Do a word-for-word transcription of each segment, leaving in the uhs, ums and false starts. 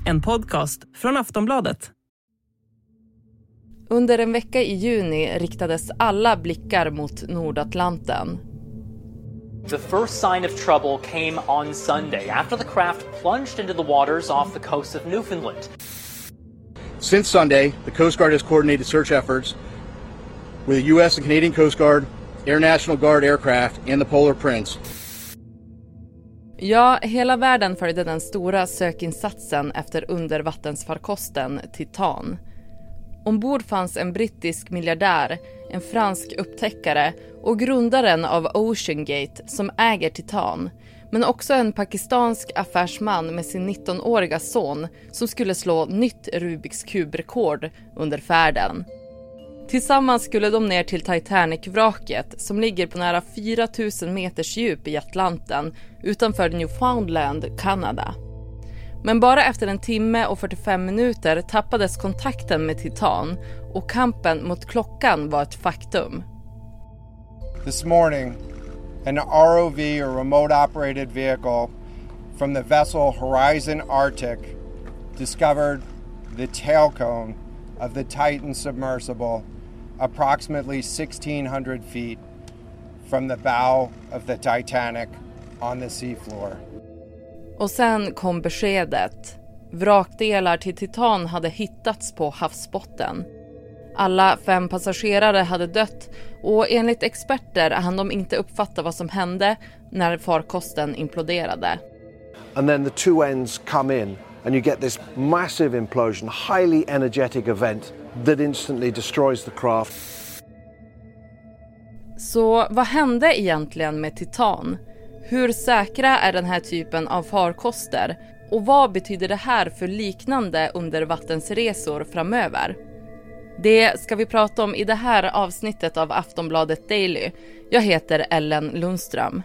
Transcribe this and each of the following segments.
En podcast från Aftonbladet. Under en vecka i juni riktades alla blickar mot Nordatlanten. The first sign of trouble came on Sunday after the craft plunged into the waters off the coast of Newfoundland. Since Sunday, the Coast Guard has coordinated search efforts with the U S and Canadian Coast Guard, Air National Guard aircraft and the Polar Prince. Ja, hela världen följde den stora sökinsatsen efter undervattensfarkosten Titan. Ombord fanns en brittisk miljardär, en fransk upptäckare och grundaren av Ocean Gate som äger Titan. Men också en pakistansk affärsman med sin nittonåriga son som skulle slå nytt Rubiks kubrekord under färden. Tillsammans skulle de ner till Titanic-vraket som ligger på nära fyra tusen meters djup i Atlanten utanför Newfoundland, Kanada. Men bara efter en timme och fyrtiofem minuter tappades kontakten med Titan och kampen mot klockan var ett faktum. This morning, an R O V or remote operated vehicle from the vessel Horizon Arctic discovered the tail cone of the Titan submersible approximately sixteen hundred feet from the bow of the Titanic on the seafloor. Och sen kom beskedet. Vrakdelar till Titan hade hittats på havsbotten. Alla fem passagerare hade dött och enligt experter hann de inte uppfatta vad som hände när farkosten imploderade. And then the two ends come in and you get this massive implosion, highly energetic event that instantly destroys the craft. Så vad hände egentligen med Titan? Hur säkra är den här typen av farkoster? Och vad betyder det här för liknande undervattensresor framöver? Det ska vi prata om i det här avsnittet av Aftonbladet Daily. Jag heter Ellen Lundström.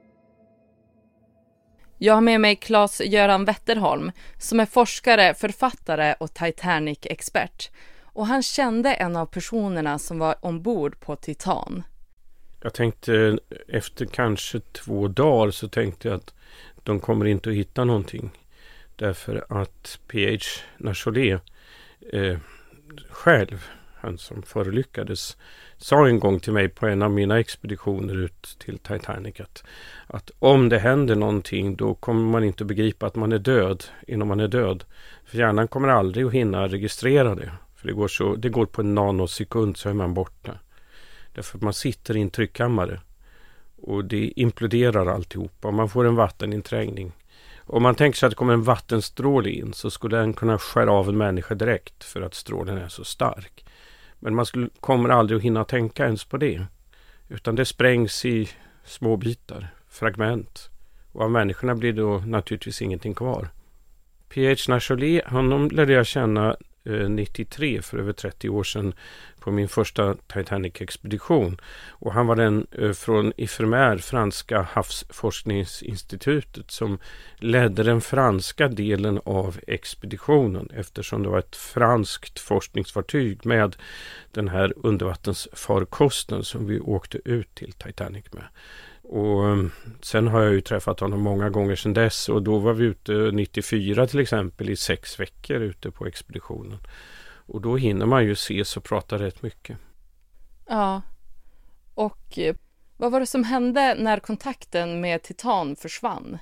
Jag har med mig Claes-Göran Wetterholm som är forskare, författare och Titanic-expert. Och han kände en av personerna som var ombord på Titan. Jag tänkte efter kanske två dagar så tänkte jag att de kommer inte att hitta någonting. Därför att P H Nacholet eh, själv, han som förolyckades, sa en gång till mig på en av mina expeditioner ut till Titanic att, att om det händer någonting då kommer man inte att begripa att man är död innan man är död. För hjärnan kommer aldrig att hinna registrera det. För det går, så, det går på en nanosekund så är man borta. Därför att man sitter i en tryckkammare och det imploderar alltihopa. Man får en vatteninträngning. Om man tänker sig att det kommer en vattenstråle in så skulle den kunna skära av en människa direkt för att strålen är så stark. Men man skulle, kommer aldrig att hinna tänka ens på det. Utan det sprängs i små bitar, fragment. Och av människorna blir då naturligtvis ingenting kvar. P H Nacholet, honom lärde jag känna nittiotre, för över trettio år sedan, på min första Titanic-expedition. Och han var den från I F R M R, franska havsforskningsinstitutet, som ledde den franska delen av expeditionen eftersom det var ett franskt forskningsfartyg med den här undervattensfarkosten som vi åkte ut till Titanic med. Och sen har jag ju träffat honom många gånger sedan dess och då var vi ute nittiofyra till exempel i sex veckor ute på expeditionen. Och då hinner man ju ses och prata rätt mycket. Ja, och vad var det som hände när kontakten med Titan försvann?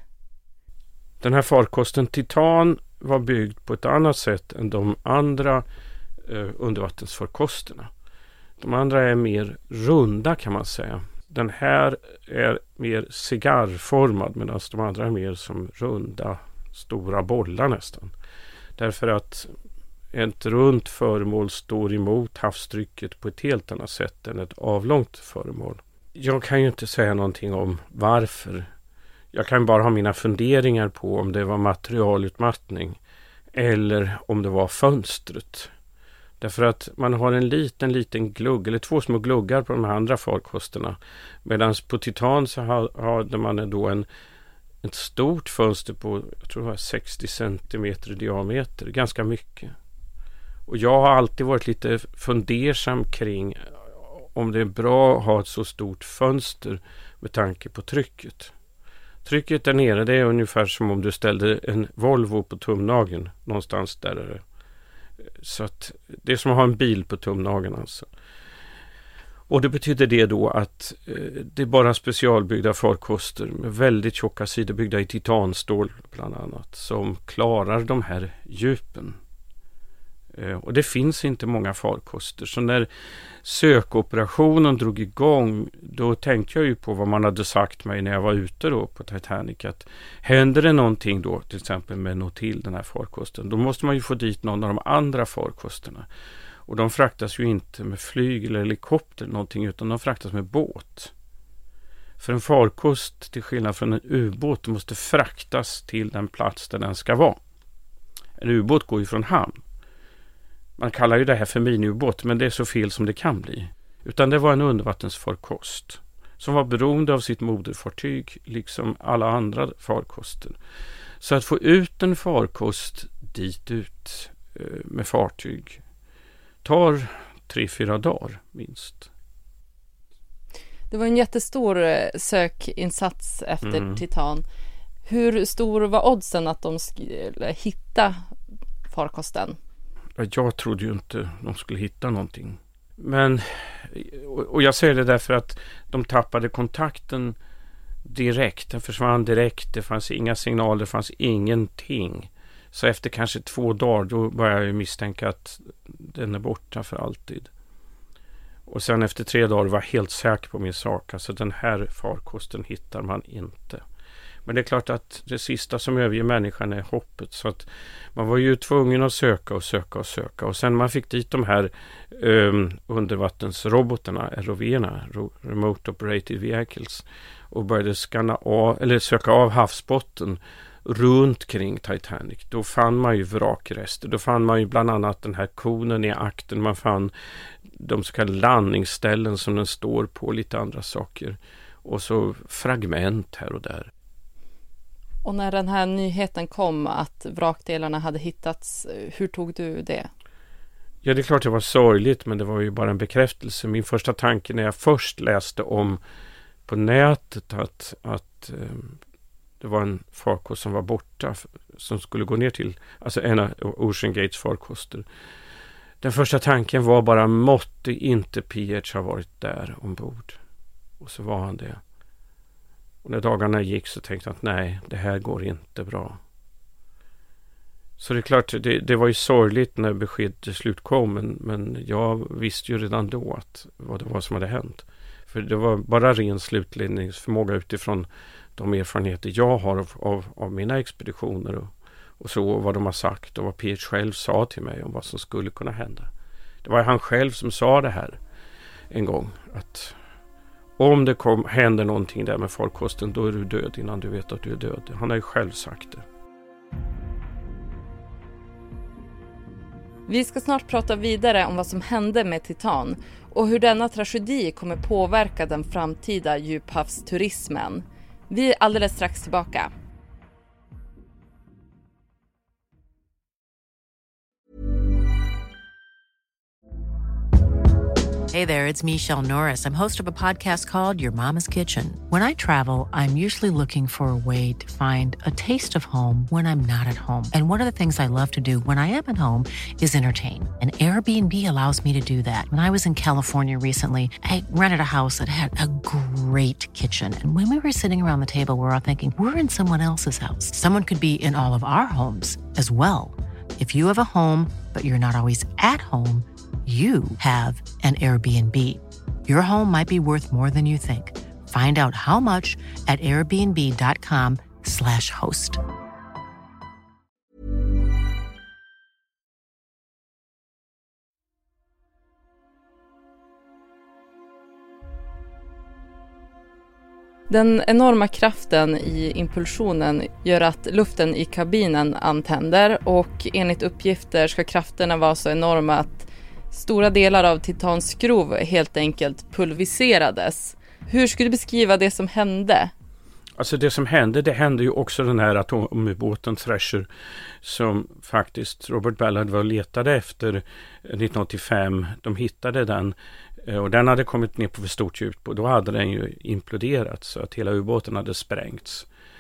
Den här farkosten Titan var byggd på ett annat sätt än de andra eh, undervattensfarkosterna. De andra är mer runda kan man säga. Den här är mer cigarrformad medan de andra är mer som runda, stora bollar nästan. Därför att ett runt föremål står emot havstrycket på ett helt annat sätt än ett avlångt föremål. Jag kan ju inte säga någonting om varför. Jag kan bara ha mina funderingar på om det var materialutmattning eller om det var fönstret. Därför att man har en liten, liten glugg eller två små gluggar på de här andra farkosterna. Medan på Titan så hade man då en, ett stort fönster på, jag tror det var sextio centimeter i diameter. Ganska mycket. Och jag har alltid varit lite fundersam kring om det är bra att ha ett så stort fönster med tanke på trycket. Trycket där nere, det är ungefär som om du ställde en Volvo på tumnageln. Någonstans där är det. Så att det är som att ha en bil på tumnageln alltså. Och det betyder det då att eh, det är bara specialbyggda farkoster med väldigt tjocka sidor byggda i titanstål bland annat som klarar de här djupen. Eh, och det finns inte många farkoster. Så när sökoperationen drog igång, då tänkte jag ju på vad man hade sagt mig när jag var ute då på Titanic, att händer det någonting då till exempel med Nautil, den här farkosten, då måste man ju få dit någon av de andra farkosterna. Och de fraktas ju inte med flyg eller helikopter eller någonting, utan de fraktas med båt. För en farkost, till skillnad från en ubåt, måste fraktas till den plats där den ska vara. En ubåt går ju från hamn. Man kallar ju det här för miniubåt, men det är så fel som det kan bli. Utan det var en undervattensfarkost som var beroende av sitt moderfartyg, liksom alla andra farkoster. Så att få ut en farkost dit ut eh, med fartyg tar tre, fyra dagar minst. Det var en jättestor sökinsats efter mm. Titan. Hur stor var oddsen att de skulle hitta farkosten? Jag trodde ju inte de skulle hitta någonting. Men, och jag säger det därför att de tappade kontakten direkt. Den försvann direkt. Det fanns inga signaler, det fanns ingenting. Så efter kanske två dagar då började jag misstänka att den är borta för alltid. Och sen efter tre dagar var jag helt säker på min sak. Alltså den här farkosten hittar man inte. Men det är klart att det sista som överger människan är hoppet. Så att man var ju tvungen att söka och söka och söka. Och sen man fick dit de här um, undervattensrobotarna, R O V-erna, Remote Operated Vehicles, och började skanna av, eller söka av havsbotten runt kring Titanic. Då fann man ju vrakrester. Då fann man ju bland annat den här konen i akten. Man fann de så kallade landningsställen som den står på, lite andra saker. Och så fragment här och där. Och när den här nyheten kom att vrakdelarna hade hittats, hur tog du det? Ja, det är klart det var sorgligt, men det var ju bara en bekräftelse. Min första tanke när jag först läste om på nätet att, att um, det var en farkost som var borta som skulle gå ner till, alltså en av Ocean Gates farkoster. Den första tanken var bara, måtte inte P H ha varit där ombord. Och så var han det. Och när dagarna gick så tänkte jag att nej, det här går inte bra. Så det är klart, det, det var ju sorgligt när beskedet till slut kom, men, men jag visste ju redan då att vad det var som hade hänt. För det var bara ren slutledningsförmåga utifrån de erfarenheter jag har av, av, av mina expeditioner och, och så, och vad de har sagt och vad P H själv sa till mig om vad som skulle kunna hända. Det var han själv som sa det här en gång, att om det kom, händer någonting där med farkosten, då är du död innan du vet att du är död. Han har ju själv sagt det. Vi ska snart prata vidare om vad som hände med Titan och hur denna tragedi kommer påverka den framtida djuphavsturismen. Vi är alldeles strax tillbaka. Hey there, it's Michelle Norris. I'm host of a podcast called Your Mama's Kitchen. When I travel, I'm usually looking for a way to find a taste of home when I'm not at home. And one of the things I love to do when I am at home is entertain. And Airbnb allows me to do that. When I was in California recently, I rented a house that had a great kitchen. And when we were sitting around the table, we were all thinking, we're in someone else's house. Someone could be in all of our homes as well. If you have a home, but you're not always at home, you have an Airbnb. Your home might be worth more than you think. Find out how much at airbnb.com slash host. Den enorma kraften i impulsionen gör att luften i kabinen antänder, och enligt uppgifter ska krafterna vara så enorma att stora delar av Titans skrov helt enkelt pulveriserades. Hur skulle du beskriva det som hände? Alltså det som hände, det hände ju också den här atombåten Thresher som faktiskt Robert Ballard var och letade efter nittonhundraåttiofem. De hittade den och den hade kommit ner på för stort djup och då hade den ju imploderat så att hela ubåten hade sprängts.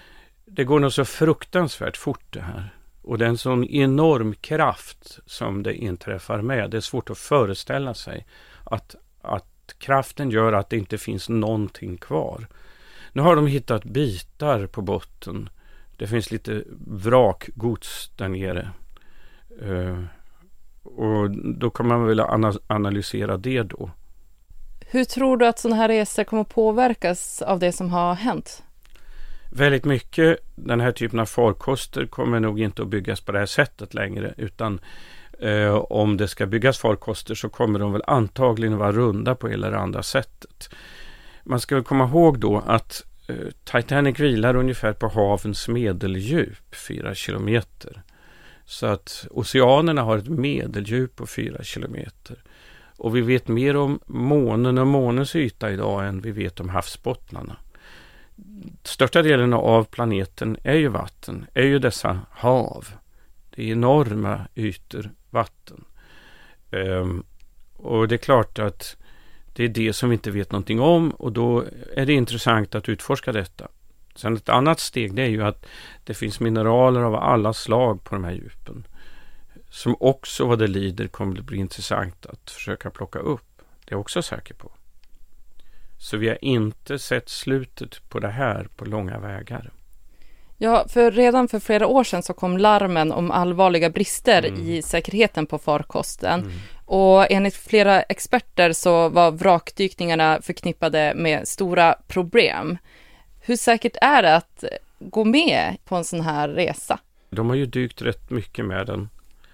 det går nog så fruktansvärt fort det här. Och det är en sån enorm kraft som det inträffar med. Det är svårt att föreställa sig att, att kraften gör att det inte finns någonting kvar. Nu har de hittat bitar på botten. Det finns lite vrakgods där nere. Uh, och då kan man väl ana- analysera det då. Hur tror du att sådana här resor kommer påverkas av det som har hänt? Väldigt mycket. Den här typen av farkoster kommer nog inte att byggas på det här sättet längre, utan eh, om det ska byggas farkoster så kommer de väl antagligen vara runda på eller andra sättet. Man ska väl komma ihåg då att eh, Titanic vilar ungefär på havens medeldjup, fyra kilometer. Så att oceanerna har ett medeldjup på fyra kilometer. Och vi vet mer om månen och månens yta idag än vi vet om havsbottnarna. Största delen av planeten är ju vatten, är ju dessa hav. Det är enorma ytor vatten. Um, och det är klart att det är det som vi inte vet någonting om, och då är det intressant att utforska detta. Sen ett annat steg, det är ju att det finns mineraler av alla slag på de här djupen. Som också vad det lider kommer att bli intressant att försöka plocka upp. Det är jag också säker på. Så vi har inte sett slutet på det här på långa vägar. Ja, för redan för flera år sedan så kom larmen om allvarliga brister Mm. i säkerheten på farkosten. Mm. Och enligt flera experter så var vrakdykningarna förknippade med stora problem. Hur säkert är det att gå med på en sån här resa? De har ju dykt rätt mycket med den.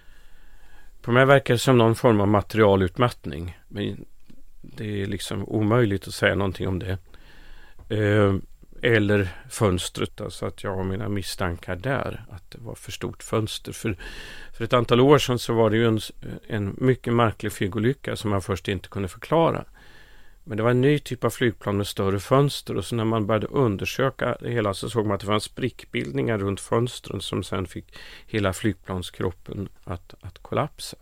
På mig verkar det som någon form av materialutmattning. Men det är liksom omöjligt att säga någonting om det. Eh, eller fönstret, alltså att jag har mina misstankar där. Att det var för stort fönster. För, för ett antal år sedan så var det ju en, en mycket märklig flygolycka som man först inte kunde förklara. Men det var en ny typ av flygplan med större fönster, och så när man började undersöka det hela så såg man att det fanns sprickbildningar runt fönstren som sen fick hela flygplanskroppen att, att kollapsa.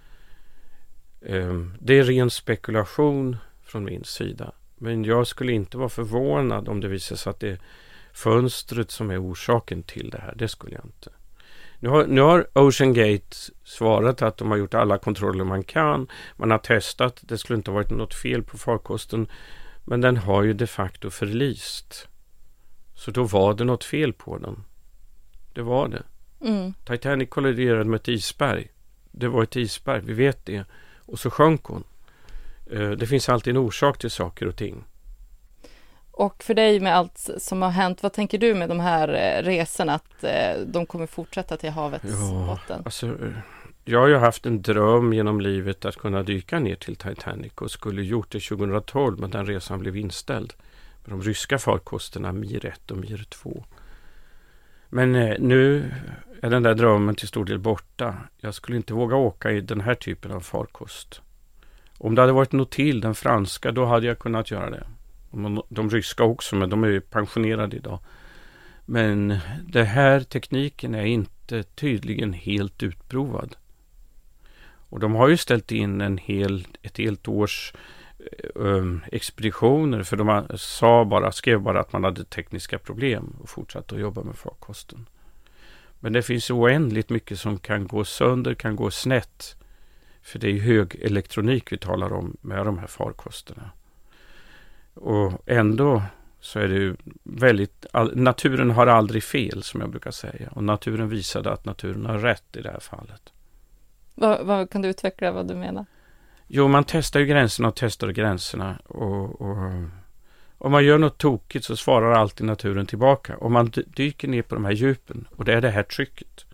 Um, det är ren spekulation från min sida. Men jag skulle inte vara förvånad om det visar sig att det är fönstret som är orsaken till det här. Det skulle jag inte. Nu har, nu har Ocean Gate svarat att de har gjort alla kontroller man kan. Man har testat. Det skulle inte ha varit något fel på farkosten. Men den har ju de facto förlist. Så då var det något fel på den. Det var det. Mm. Titanic kolliderade med ett isberg. Det var ett isberg, vi vet det. Och så sjönk hon. Det finns alltid en orsak till saker och ting. Och för dig med allt som har hänt, vad tänker du med de här resorna, att de kommer fortsätta till havets ja, botten? Alltså, jag har ju haft en dröm genom livet att kunna dyka ner till Titanic och skulle gjort det tjugohundratolv, men den resan blev inställd. Med de ryska farkosterna Mir ett och Mir två. Men eh, nu är den där drömmen till stor del borta. Jag skulle inte våga åka i den här typen av farkost. Om det hade varit något till, den franska, då hade jag kunnat göra det. De ryska också, men de är ju pensionerade idag. Men det här tekniken är inte tydligen helt utprovad. Och de har ju ställt in en hel, ett helt års um, expeditioner, för de sa bara, skrev bara att man hade tekniska problem och fortsatte att jobba med farkosten. Men det finns oändligt mycket som kan gå sönder, kan gå snett. För det är hög elektronik vi talar om med de här farkosterna. Och ändå så är det ju väldigt, all, naturen har aldrig fel, som jag brukar säga. Och naturen visade att naturen har rätt i det här fallet. Vad, vad kan du utveckla vad du menar? Jo, man testar ju gränserna och testar gränserna. Och, och om man gör något tokigt så svarar alltid naturen tillbaka. Om man dyker ner på de här djupen, och det är det här trycket,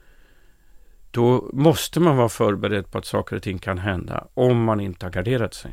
då måste man vara förberedd på att saker och ting kan hända om man inte har garderat sig.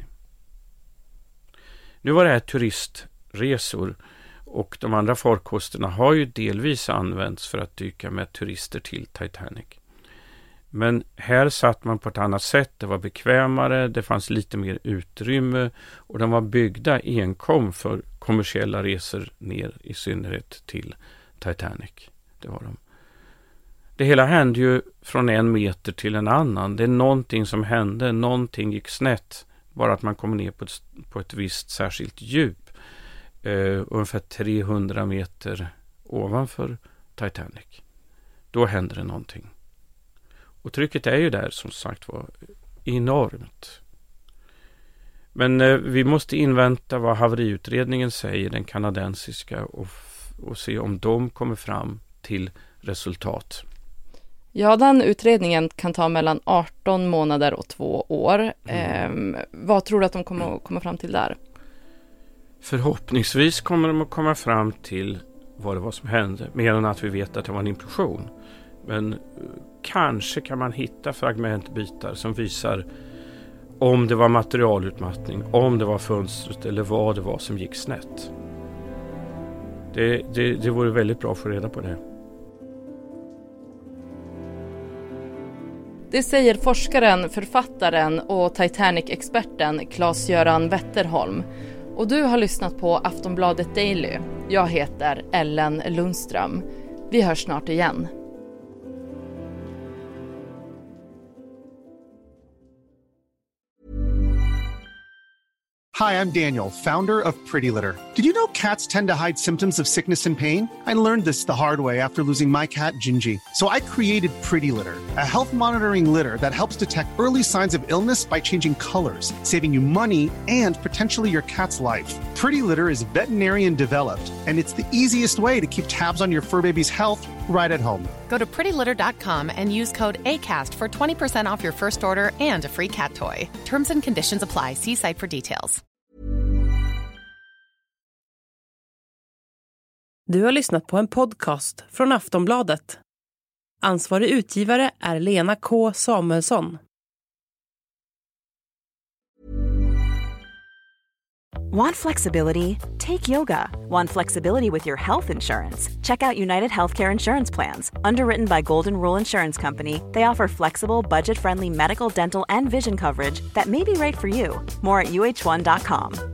Nu var det här turistresor, och de andra farkosterna har ju delvis använts för att dyka med turister till Titanic. Men här satt man på ett annat sätt, det var bekvämare, det fanns lite mer utrymme, och de var byggda enkom för kommersiella resor ner, i synnerhet till Titanic. Det var de. Det hela hände ju från en meter till en annan. Det är någonting som hände, någonting gick snett. Bara att man kom ner på ett, på ett visst särskilt djup. Uh, ungefär trehundra meter ovanför Titanic. Då händer det någonting. Och trycket är ju där som sagt var enormt. Men eh, vi måste invänta vad haveriutredningen säger, den kanadensiska, och, och se om de kommer fram till resultat. Ja, den utredningen kan ta mellan arton månader och två år. Mm. Eh, vad tror du att de kommer att komma fram till där? Förhoppningsvis kommer de att komma fram till vad det var som hände, mer än att vi vet att det var en implosion. Men eh, kanske kan man hitta fragmentbitar som visar om det var materialutmattning, om det var fönstret eller vad det var som gick snett. Det, det, det vore väldigt bra att få reda på det. Det säger forskaren, författaren och Titanic-experten Claes-Göran Wetterholm. Och du har lyssnat på Aftonbladet Daily. Jag heter Ellen Lundström. Vi hörs snart igen. Hi, I'm Daniel, founder of Pretty Litter. Did you know cats tend to hide symptoms of sickness and pain? I learned this the hard way after losing my cat, Gingy. So I created Pretty Litter, a health monitoring litter that helps detect early signs of illness by changing colors, saving you money and potentially your cat's life. Pretty Litter is veterinarian developed, and it's the easiest way to keep tabs on your fur baby's health right at home. Go to pretty litter dot com and use code ACAST for twenty percent off your first order and a free cat toy. Terms and conditions apply. See site for details. Du har lyssnat på en podcast från Aftonbladet. Ansvarig utgivare är Lena K. Samuelsson. Want flexibility? Take yoga. Want flexibility with your health insurance? Check out United Healthcare Insurance Plans. Underwritten by Golden Rule Insurance Company, they offer flexible, budget-friendly medical, dental, and vision coverage that may be right for you. More at U H one dot com.